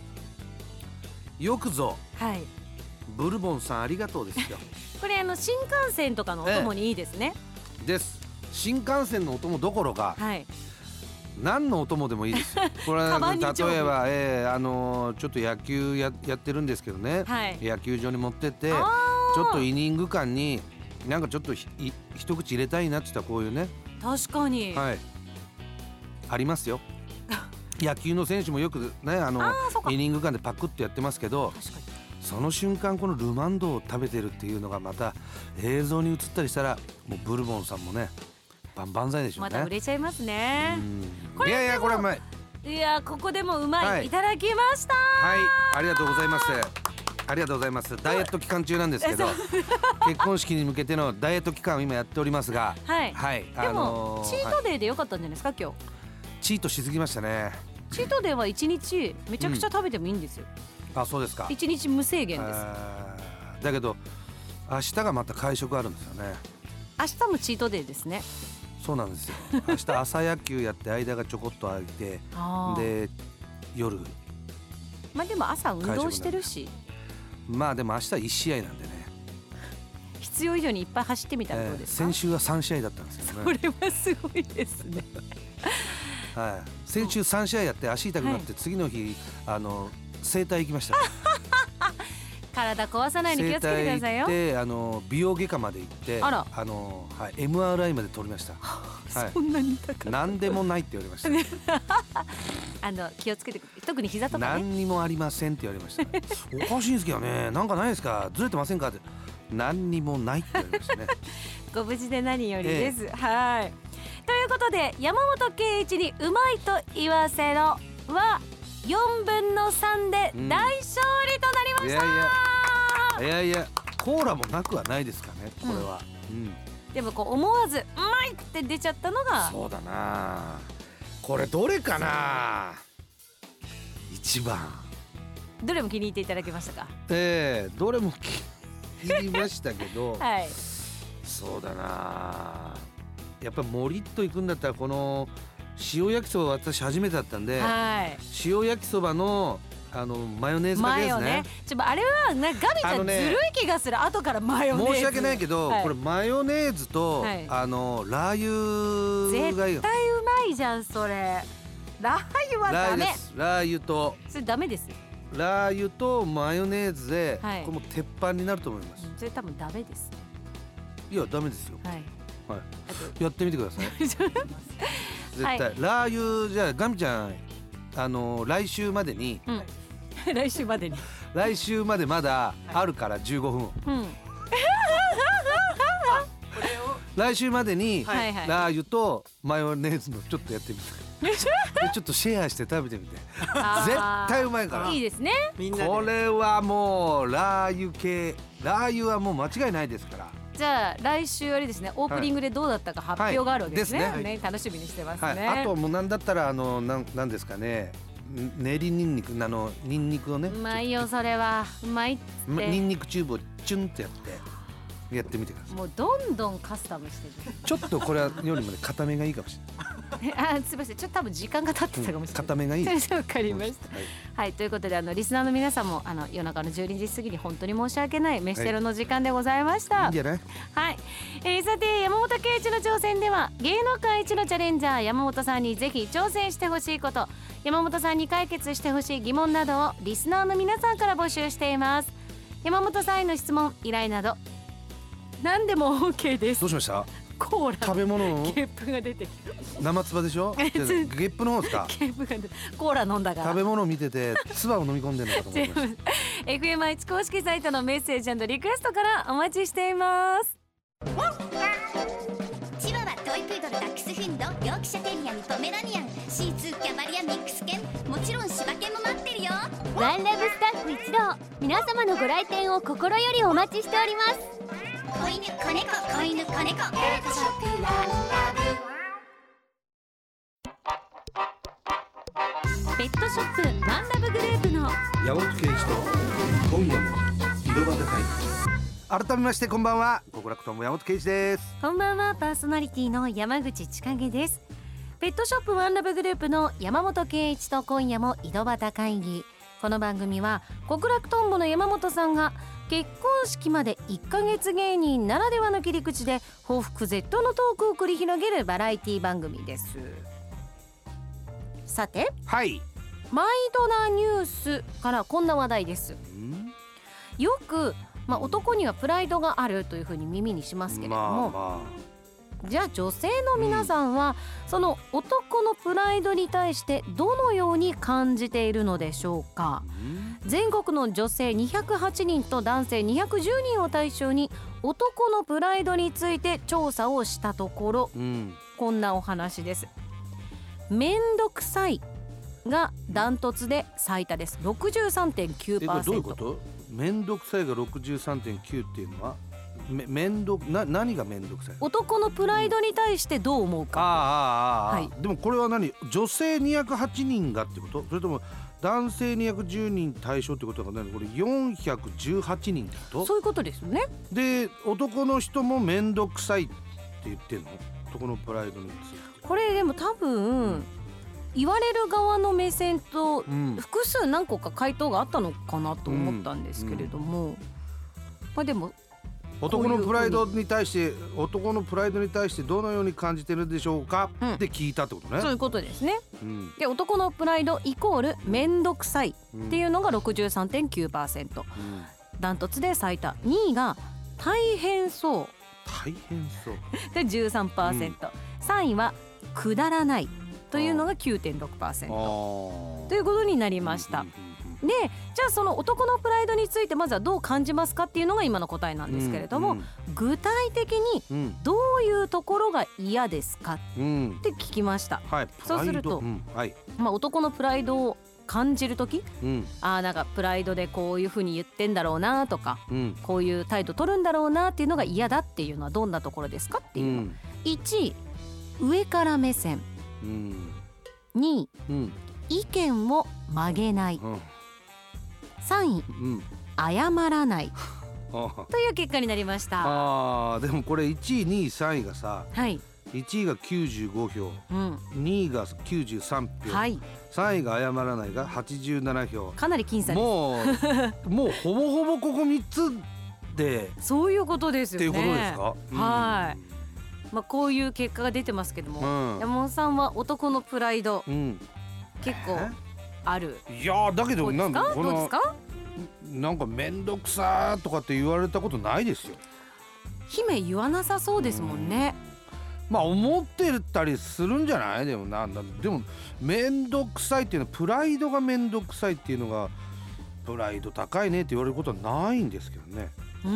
よくぞ、ブルボンさんありがとうですよこれ新幹線とかのお供にいいですね、 です。新幹線のお供どころか、何のお供でもいいですよこれ例えば、ちょっと野球 やってるんですけどね、野球場に持ってってちょっとイニング間になんかちょっと一口入れたいなって言ったらこういうね、 確かに、 ありますよ野球の選手もよくねイニング間でパクッとやってますけど、その瞬間このルマンドを食べてるっていうのがまた映像に映ったりしたら、もうブルボンさんもね万歳でしょうね。 また売れちゃいますね。 いやいやこれうまい。 いやここでもうまい、いただきました。 ありがとうございます。ありがとうございます。ダイエット期間中なんですけど結婚式に向けてのダイエット期間を今やっておりますが、 でも、チートデーでよかったんじゃないですか今日。 チートしすぎましたね。 チートデーは1日めちゃくちゃ食べてもいいんですよ、 あ、そうですか。 1日無制限です。 だけど明日がまた会食あるんですよね。 明日もチートデーですね。 そうなんですよ。明日朝野球やって間がちょこっと空いてで夜、 まあでも朝運動してるし、 まあでも明日1試合なんでね、 必要以上にいっぱい走ってみたらどうですか。 先週は3試合だったんですよね。それはすごいですね先週3試合やって足痛くなって、次の日整体行きました体壊さないように気をつけてくださいよ。 整体行って美容外科まで行って、MRI まで取りましたそんなに痛かった。 何でもないって言われました気をつけて、特に膝とかね。 何にもありませんって言われましたおかしいんですけどね、なんかないですか、ずれてませんかって、何にもないって言われましたねご無事で何よりです、はい。ということで山本圭一にうまいと言わせろは4分の3で大勝利となりました、 いやコーラもなくはないですかねこれは、 でもこう思わずうまいって出ちゃったのが、 そうだな、これどれかな、一番どれも気に入っていただけましたか。 どれも気に入りましたけど、そうだな、やっぱりもりっといくんだったらこの塩焼きそば、私初めてだったんで、塩焼きそばのマヨネーズかけですね。 あれはガビちゃんずるい気がする。後からマヨネーズ、 申し訳ないけど、これマヨネーズとラー油がいい。 絶対うまいじゃんそれ。ラー油はダメ。 ラー油とそれダメです。 ラー油とマヨネーズで、これも鉄板になると思います。 それ多分ダメです。 いやダメですよ。やってみてください絶対、ラー油。じゃあガミちゃん来週までに、 来週までに来週までまだあるから15分、来週までにラー油とマヨネーズのちょっとやってみてちょっとシェアして食べてみて絶対うまいから。 いいですね。 これはもうラー油系、ラー油はもう間違いないですから。 じゃあ来週あれですね、オープニングでどうだったか発表があるわけですね。楽しみにしてますね。 あともうなんだったらなんですかね、 練りニンニクニンニクをね、 うまいよそれは。うまいってニンニクチューブをチュンってやってみてください。 もうどんどんカスタムしてる。 ちょっとこれよりもね固めがいいかもしれない。 すみません、ちょっと多分時間が経ってたかもしれない。 固めがいい。 わかりました。はい、ということでリスナーの皆さんも夜中の12時過ぎに本当に申し訳ない飯テロの時間でございました。 いいんじゃない？ はい、さて山本圭一の挑戦では芸能界一のチャレンジャー山本さんにぜひ挑戦してほしいこと、山本さんに解決してほしい疑問などをリスナーの皆さんから募集しています。山本さんへの質問依頼など何でも OK です。 どうしました？ コーラ食べ物のゲップが出て生唾でしょ？ゲップの方ですか？ ゲップが出てコーラ飲んだから食べ物を見てて唾を飲み込んでるのかと思いました。 FM 愛知公式サイトのメッセージ&リクエストからお待ちしています。 チワワ、トイプードル、ダックスフンド、ヨークシャテリアにポメラニアン、シーツー、キャバリア、ミックス犬、もちろん柴犬も待ってるよ。ワンラブスタッフ一同、皆様のご来店を心よりお待ちしております。子犬、子猫、子犬、子猫、ペットショップワンラペットショップワンラブグループの山本圭一と今夜も井戸端会議。改めましてこんばんは、極楽とも山本圭一です。 こんばんは、パーソナリティの山口千景です。ペットショップワンラブグループの山本圭一と今夜も井戸端会議。この番組は極楽とんぼの山本さんが結婚式まで1ヶ月芸人ならではの切り口で報復絶倒のトークを繰り広げるバラエティ番組です。さて、 はい、 マイドなニュースからこんな話題です。よく、男にはプライドがあるというふうに耳にしますけれども、じゃあ女性の皆さんは、その男のプライドに対してどのように感じているのでしょうか。全国の女性208人と男性210人を対象に男のプライドについて調査をしたところ、こんなお話です。めんどくさいがダントツで最多です。 63.9%。 どういうこと？めんどくさいが 63.9 っていうのは何がめんどくさい？ 男のプライドに対してどう思うか。はい、 でもこれは何？女性208人がってこと？それとも男性210人対象ってことが何？これ418人ってこと？ そういうことですよね。 で、男の人もめんどくさいって言ってんの？男のプライドについて。 これでも多分、言われる側の目線と複数何個か回答があったのかなと思ったんですけれども、でも男のプライドに対してどのように感じてるでしょうか、って聞いたってことね。 そういうことですね。で、男のプライドイコールめんどくさいっていうのが 63.9%、ダントツで最多。2位が大変そうで 13%、3位はくだらないというのが 9.6% ということになりました。で、じゃあその男のプライドについてまずはどう感じますかっていうのが今の答えなんですけれども、具体的にどういうところが嫌ですかって聞きました。そうすると、男のプライドを感じるとき、なんかプライドでこういうふうに言ってんだろうなとか、こういう態度取るんだろうなっていうのが嫌だっていうのはどんなところですかっていうの。1位、上から目線。2位、意見を曲げない。3位、謝らないという結果になりました。 でもこれ1位2位3位がさ、1位が95票、2位が93票、3位が謝らないが87票。 かなり僅差です。 もうほぼほぼここ3つでそういうことですよね。 っていうことですか？はい。 こういう結果が出てますけども、山本さんは男のプライド、結構ある。 いやだけどどうですか？ なんかめんどくさーとかって言われたことないですよ。 姫言わなさそうですもんね。 思ってたりするんじゃない？でもめんどくさいっていうのは、プライドがめんどくさいっていうのがプライド高いねって言われることはないんですけどね。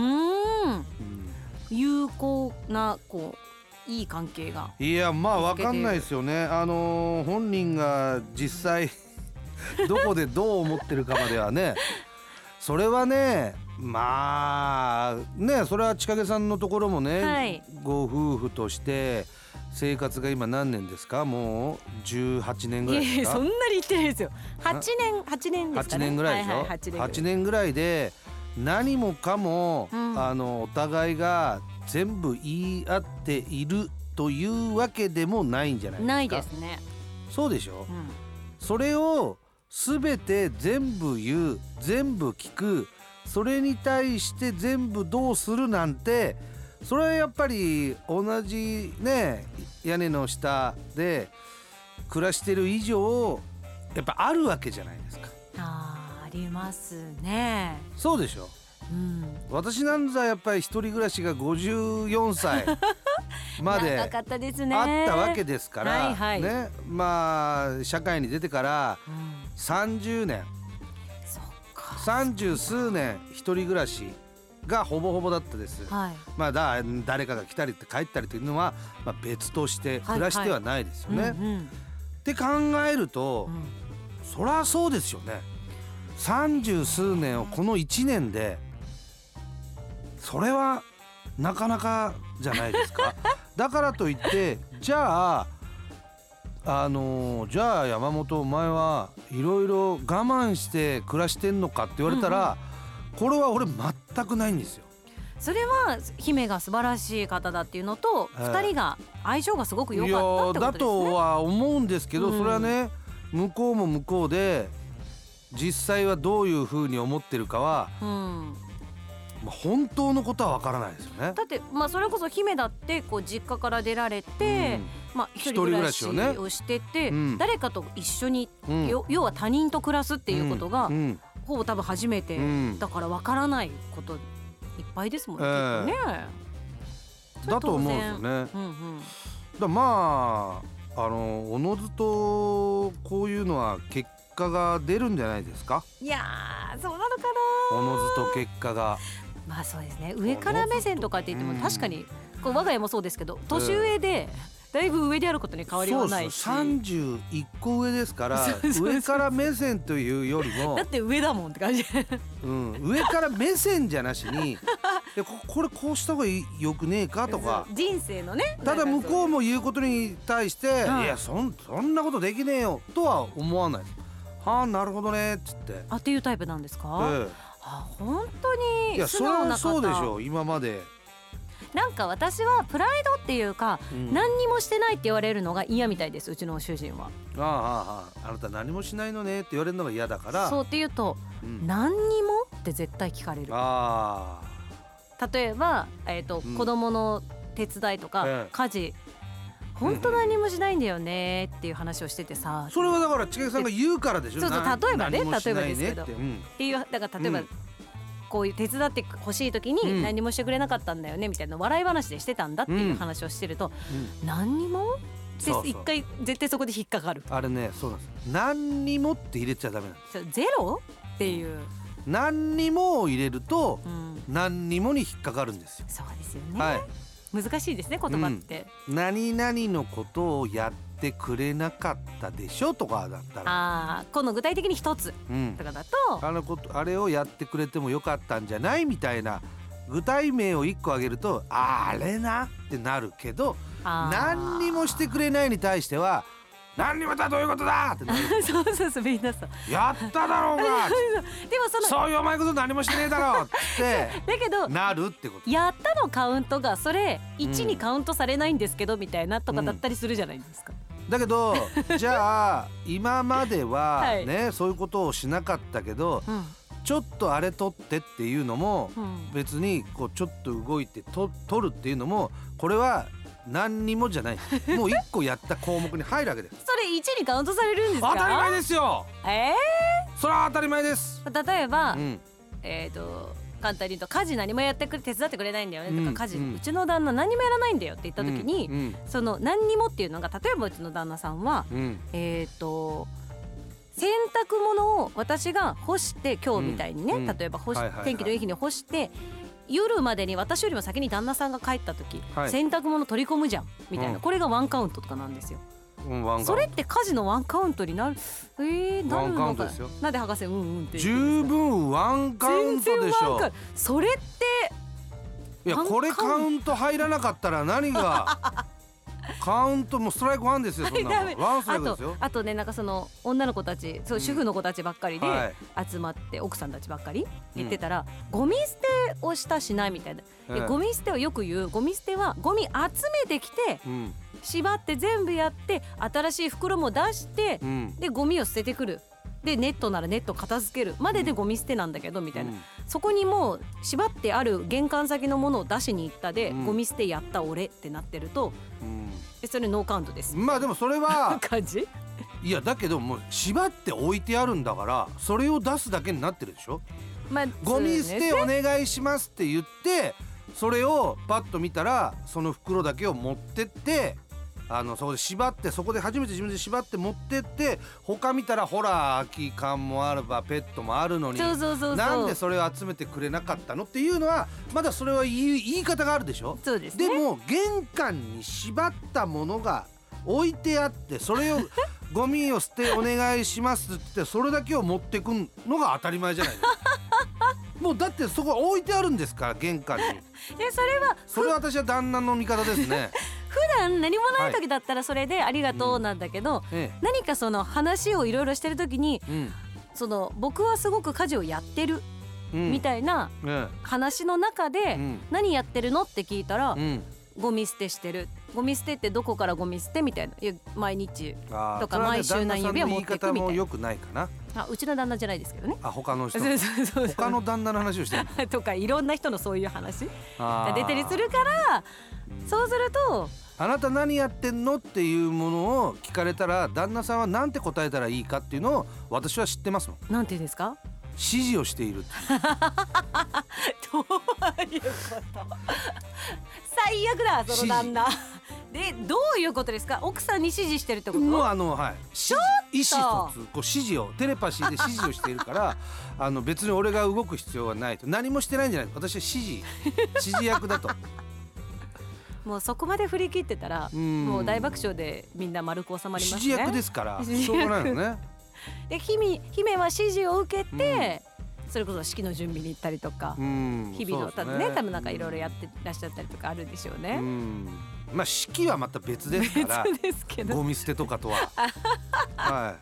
有効ないい関係が。いや分かんないですよね。本人が実際どこでどう思ってるかまではねそれはね、それは千景さんのところもね、ご夫婦として生活が今何年ですか？もう18年ぐらいですか？ そんなに言ってないですよ。8年ですかね。 8年ぐらいでしょ、8年ぐらいで何もかも、お互いが全部言い合っているというわけでもないんじゃないですか？ ないですね。 そうでしょ、それを全て全部言う、全部聞く、それに対して全部どうするなんて、それはやっぱり同じね屋根の下で暮らしてる以上やっぱあるわけじゃないですか。 ありますね。 そうでしょ、私なんざやっぱり一人暮らしが54歳まであったわけですから、ね、まあ社会に出てから30年、30数年一人暮らしがほぼほぼだったです、まあ誰かが来たりって帰ったりというのは、別として暮らしてはないですよね、って考えると、そりゃそうですよね。30数年をこの1年で、それはなかなかじゃないですか。だからといってじゃあ山本お前はいろいろ我慢して暮らしてんのかって言われたら、これは俺全くないんですよ。 それは姫が素晴らしい方だっていうのと、2人が相性がすごく良かったってことですね。 だとは思うんですけど、それはね向こうも向こうで実際はどういうふうに思ってるかは、本当のことは分からないですよね。 だって、それこそ姫だってこう実家から出られて、一人暮らしをしてて、誰かと一緒に、要は他人と暮らすっていうことが、ほぼ多分初めて、だから分からないこといっぱいですもんね、 だと思うんですよね。だおのずとこういうのは結果が出るんじゃないですか。 いやー、そうなのかな。 おのずと結果が。 そうですね。上から目線とかって言っても確かにこう我が家もそうですけど、年上でだいぶ上であることに変わりはないし、 31個上ですから上から目線というよりもだって上だもんって感じ、 上から目線じゃなしにこれこうした方がよくねえかとか、 人生のね、 ただ向こうも言うことに対して、いやそんなことできねえよとは思わない。はあ、なるほどねっつって。 っていうタイプなんですか？本当に素直な方。 そうでしょう。今までなんか私はプライドっていうか、何にもしてないって言われるのが嫌みたいです、うちの主人は。 あなた何もしないのねって言われるのが嫌だから。 そうって言うと、何にもって絶対聞かれる。例えば、子供の手伝いとか、家事本当何もしないんだよねっていう話をしててさ、 それはだから千景さんが言うからでしょ。 そうそう例えばですけど、っていうだから例えば、こういう手伝ってほしい時に何もしてくれなかったんだよねみたいな笑い話でしてたんだっていう話をしてると、何にもって一回絶対そこで引っかかる。 あれね、そうなんです。何にもって入れちゃダメなんです。 ゼロっていう何にもを入れると、何にもに引っかかるんですよ。 そうですよね、難しいですね、言葉って、 何々のことをやってくれなかったでしょとかだったら、 この具体的に一つとかだと、 あれをやってくれてもよかったんじゃないみたいな具体名を1個挙げると、あれなってなるけど、何にもしてくれないに対しては何にもだどういうことだってなる。 そうみんなそうやっただろうがでもそういうお前こと何もしてねえだろうってだけどなるってこと。 やったのカウントがそれ1にカウントされないんですけどみたいなとかだったりするじゃないですか、 だけどじゃあ今まではね、そういうことをしなかったけど、ちょっとあれ取ってっていうのも、別にこうちょっと動いて取るっていうのも、これは何にもじゃない。もう1個やった項目に入るわけです。 それ1にカウントされるんですか？ 当たり前ですよ。それは当たり前です。 例えば、簡単に言うと家事何も手伝ってくれないんだよねとか、家事うちの旦那何もやらないんだよって言った時に、その何にもっていうのが、例えばうちの旦那さんは、洗濯物を私が干して、今日みたいにね、例えば天気のいい日に干して夜までに私よりも先に旦那さんが帰った時、洗濯物取り込むじゃんみたいな、これがワンカウントとかなんですよ。それって家事のワンカウントになる。なるのか。なんで博士って十分ワンカウントでしょ。 それっていや、これカウント入らなかったら何がカウントもストライク1ですよ。そんなのワンストライクですよ。 あとね、なんかその女の子たち、そう主婦の子たちばっかりで集まって、奥さんたちばっかり言ってたら、ゴミ捨てをしたしないみたいな。ゴミ捨てをよく言う。ゴミ捨てはゴミ集めてきて、縛って全部やって、新しい袋も出して、でゴミを捨ててくる。でネットならネット片付けるまででゴミ捨てなんだけどみたいな、そこにもう縛ってある玄関先のものを出しに行ったで、ゴミ捨てやった俺ってなってると、それノーカウントです。 まあでもそれは感じ。 いやだけどもう縛って置いてあるんだから、それを出すだけになってるでしょ。ゴミ捨てお願いしますって言って、それをパッと見たらその袋だけを持ってって、そこで縛って、そこで初めて自分で縛って持ってって、他見たらほら空き缶もあればペットもあるのに、なんでそれを集めてくれなかったのっていうのは、まだそれは言い方があるでしょ。 そうですね。 でも玄関に縛ったものが置いてあって、それをゴミを捨てお願いしますって、それだけを持ってくのが当たり前じゃないですか。もうだってそこ置いてあるんですから、玄関に。それは私は旦那の味方ですね。 普段何もない時だったらそれでありがとうなんだけど、何かその話をいろいろしてる時に、その僕はすごく家事をやってるみたいな話の中で、何やってるのって聞いたら、ゴミ捨てしてる。ゴミ捨てってどこからゴミ捨てみたいな。いや毎日とか毎週何指は持っていくみたいな。 も良くないかな。 うちの旦那じゃないですけどね。 他の人他の旦那の話をしてるとか、いろんな人のそういう話が出たりするから、そうするとあなた何やってんのっていうものを聞かれたら、旦那さんはなんて答えたらいいかっていうのを私は知ってますもん。 なんて言うんですか。 指示をしている。 どういうこと。最悪だその旦那。でどういうことですか。奥さんに指示してるってこと。 もうはい、意思疎通、指示をテレパシーで指示をしているから別に俺が動く必要はないと。何もしてないんじゃない。私は指示役だと。 もうそこまで振り切ってたら、もう大爆笑でみんな丸く収まりますね。 指示役ですからしょうがないのね。 で姫は指示を受けて、それこそ式の準備に行ったりとか、日々の多分なんかいろいろやってらっしゃったりとかあるんでしょうね。 まあ式はまた別ですから。 別ですけど、 ゴミ捨てとかとは。はい。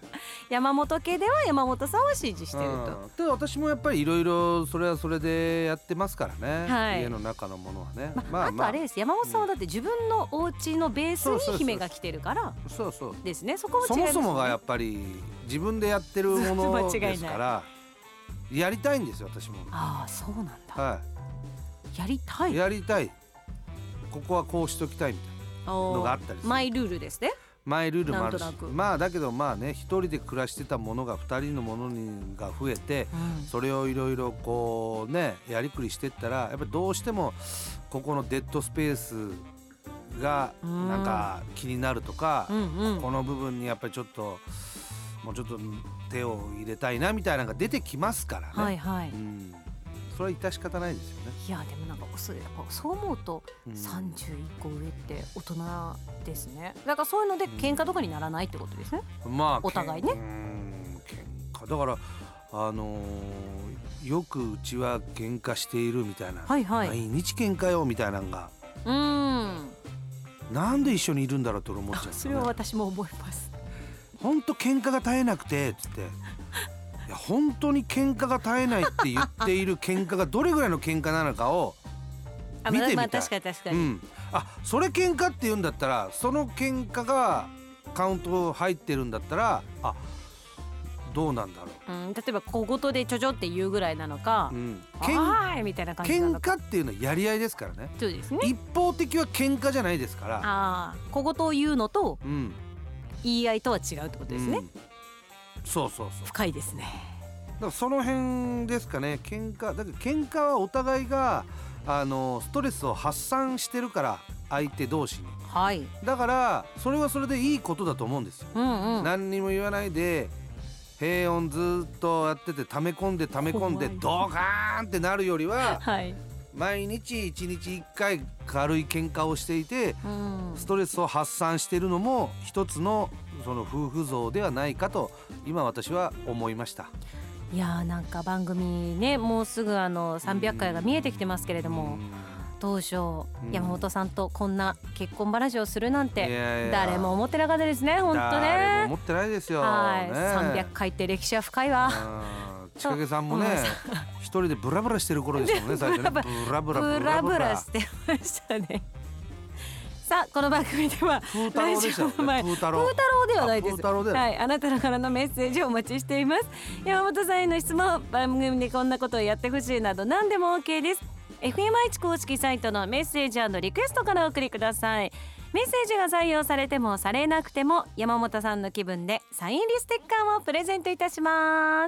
山本家では山本さんは指示してると。 で私もやっぱりいろいろそれはそれでやってますからね。家の中のものはね。 あとあれです。山本さんはだって自分のお家のベースに姫が来てるから。 そうそうですね。そこはそもそもがやっぱり自分でやってるものですから。やりたいんですよ私も。 ああそうなんだ。 はい。やりたい。ここはこうしときたいみたいなのがあったりする。 マイルールですね。 マイルールもあるし、だけどね、一人で暮らしてたものが二人のものが増えて、それをいろいろこうねやりくりしてったら、やっぱりどうしてもここのデッドスペースがなんか気になるとか、この部分にやっぱりちょっともうちょっと手を入れたいなみたいなのが出てきますからね。 はいはい。 それは致し方ないですよね。 いやでもなんかそう思うと31個上って大人ですね。だからそういうので喧嘩とかにならないってことですね。お互いね。 喧嘩だからよくうちは喧嘩しているみたいな、毎日喧嘩よみたいなのが、なんで一緒にいるんだろうと思っちゃう、ね。 それは私も思います。 本当喧嘩が絶えなくてつって。いや本当に喧嘩が絶えないって言っている喧嘩がどれぐらいの喧嘩なのかを見てみたい。 確かに。 それ喧嘩って言うんだったら、その喧嘩がカウント入ってるんだったら、どうなんだろう。 例えば小言でちょちょって言うぐらいなのか、はいみたいな感じなのか。 喧嘩っていうのはやり合いですからね。 そうですね。 一方的は喧嘩じゃないですから。 小言を言うのと、言い合いとは違うってことですね。 そう深いですね。 だからその辺ですかね。喧嘩はお互いがストレスを発散してるから、相手同士に、だからそれはそれでいいことだと思うんですよ。何にも言わないで平穏ずっとやってて、溜め込んでドカーンってなるよりは、毎日1日1回軽い喧嘩をしていて、ストレスを発散しているのも一つのその夫婦像ではないかと今私は思いました。 いやなんか番組ね、もうすぐ300回が見えてきてますけれども、 当初、山本さんとこんな結婚話をするなんて誰も思ってなかったですね。本当ね。 誰も思ってないですよ。 はい、 ね、 300回って歴史は深いわ。 ちかげさんもね一人でブラブラしてる頃ですもんね。最初ねブラブラしてましたね。さあこの番組では風太郎でしたよね。風太郎ではないです。はい、あなたからのメッセージをお待ちしています。山本さんへの質問、番組でこんなことをやってほしいなど何でも OK です。FM 愛知公式サイトのメッセージ&リクエストからお送りください。メッセージが採用されてもされなくても山本さんの気分でサイン入りステッカーをプレゼントいたします。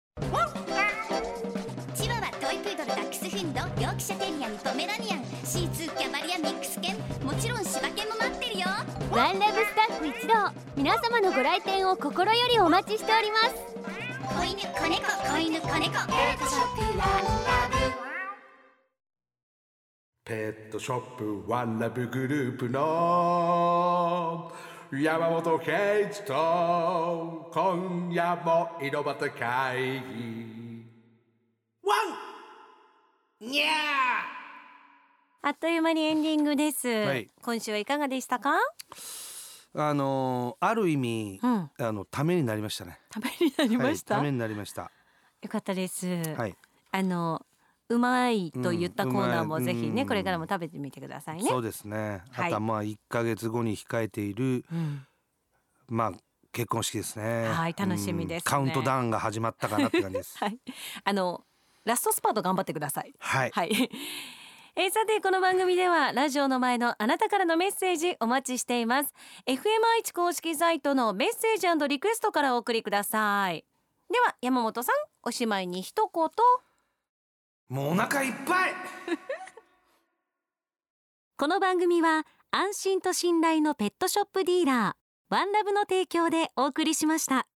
チワワ、トイプードル、ダックスフンド、ヨークシャテリアにポメラニアン、シーツー、キャバリア、ミックス犬、もちろん柴犬も待ってるよ。 ワンラブスタッフ一同、皆様のご来店を心よりお待ちしております。 子犬、子猫、子犬、子猫、ペットショップワンラブ。 ペットショップワンラブグループの山本圭一と今夜も井戸端会議ワンニャー。 あっという間にエンディングです、 はい、 今週はいかがでしたか？ ある意味、ためになりましたね。 ためになりました、 はい、ためになりました。 よかったです、 はい、 うまいと言ったコーナーもぜひね、これからも食べてみてくださいね。 そうですね。あとはまあ1ヶ月後に控えている、まあ結婚式ですね。 はい、楽しみですね。 カウントダウンが始まったかなって感じです。 はい、ラストスパート頑張ってください。 はい、 はい。さてこの番組ではラジオの前のあなたからのメッセージお待ちしています。 FM 愛知公式サイトのメッセージ&リクエストからお送りください。では山本さん、おしまいに一言。 もうお腹いっぱいこの番組は安心と信頼のペットショップディーラーワンラブの提供でお送りしました。